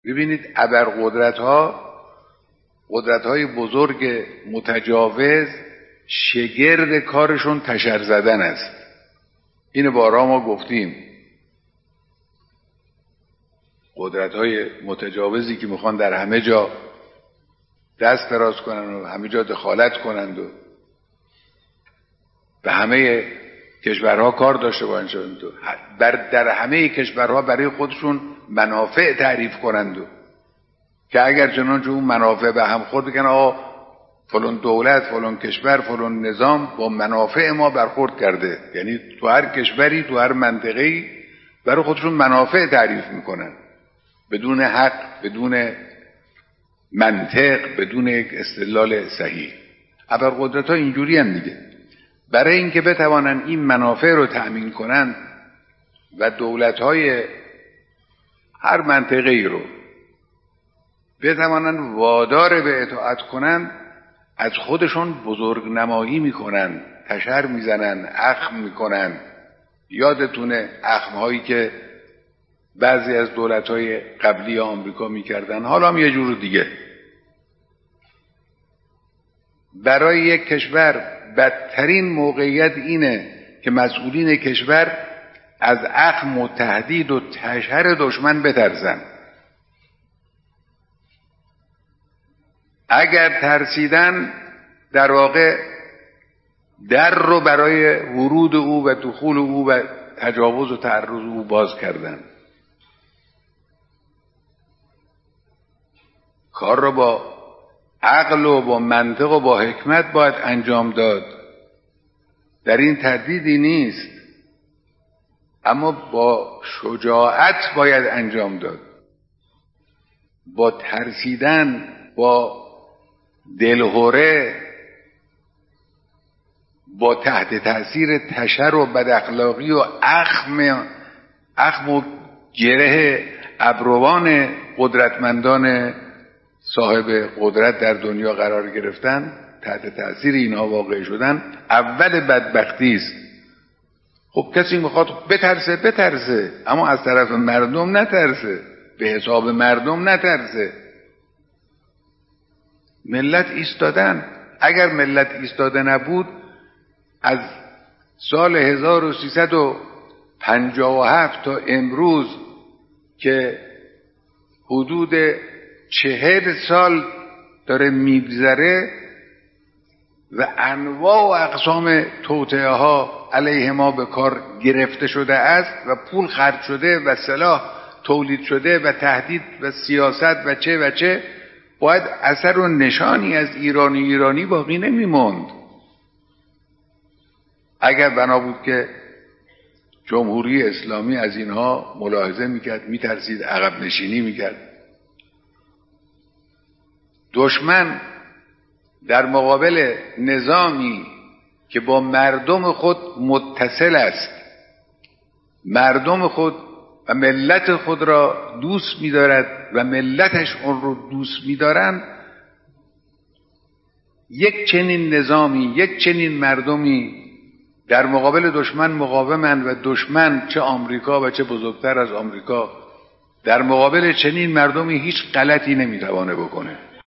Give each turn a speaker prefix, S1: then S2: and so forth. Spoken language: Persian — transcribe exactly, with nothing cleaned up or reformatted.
S1: ببینید ابرقدرت ها، قدرت های بزرگ متجاوز، شگرد کارشون تشر زدن است. اینو بارها ما گفتیم. قدرت های متجاوزی که میخوان در همه جا دست دراز کنن و همه جا دخالت کنند و به همه کشورها کار داشته باشند و در همه کشورها برای خودشون منافع تعریف کنند و که اگر چنانچه اون منافع به هم خورد بگن آقا فلان دولت، فلان کشور، فلان نظام با منافع ما برخورد کرده. یعنی تو هر کشوری، تو هر منطقه‌ای برای خودشون منافع تعریف میکنن بدون حق، بدون منطق، بدون یک استدلال صحیح. ابرقدرت‌ها اینجوری هم دیگه. برای اینکه بتوانن این منافع رو تأمین کنن و دولت‌های هر منطقه‌ای رو بتوانن وادار به اطاعت کنن، از خودشون بزرگ نمایی میکنن، تشر میزنن، اخم میکنن. یادتونه اخم‌هایی که بعضی از دولت‌های قبلی آمریکا میکردن، حالا هم یه جور دیگه. برای یک کشور بدترین موقعیت اینه که مسئولین کشور از اخم و تهدید و تشر دشمن بترسن. اگر ترسیدن در واقع در رو برای ورود او و دخول او و تجاوز و تعرض او باز کردن. کار رو با عقل و با منطق و با حکمت باید انجام داد. در این تردیدی نیست، اما با شجاعت باید انجام داد. با ترسیدن، با دلهوره، با تحت تأثیر تشر و بداخلاقی و اخم اخم و گره ابروان قدرتمندان صاحب قدرت در دنیا قرار گرفتن، تحت تأثیر اینها واقع شدن، اول بدبختی است. خب کسی میخواد بترسه بترسه، اما از طرف مردم نترسه، به حساب مردم نترسه. ملت ایستادن. اگر ملت ایستاده نبود، از سال هزار و سیصد و پنجاه و هفت تا امروز که حدود چهل سال داره میگذره و انواع و اقسام توطئه ها علیه ما به کار گرفته شده است و پول خرج شده و سلاح تولید شده و تهدید و سیاست و چه و چه، باید اثر و نشانی از ایرانی ایرانی باقی نمیموند. اگر بنا بود که جمهوری اسلامی از اینها ملاحظه میکرد، میترسید، عقب نشینی میکرد. دشمن در مقابل نظامی که با مردم خود متصل است، مردم خود و ملت خود را دوست می‌دارد و ملتش اون رو دوست می‌دارند، یک چنین نظامی، یک چنین مردمی در مقابل دشمن مقاومند و دشمن چه آمریکا و چه بزرگتر از آمریکا در مقابل چنین مردمی هیچ غلطی نمی‌توانه بکنه.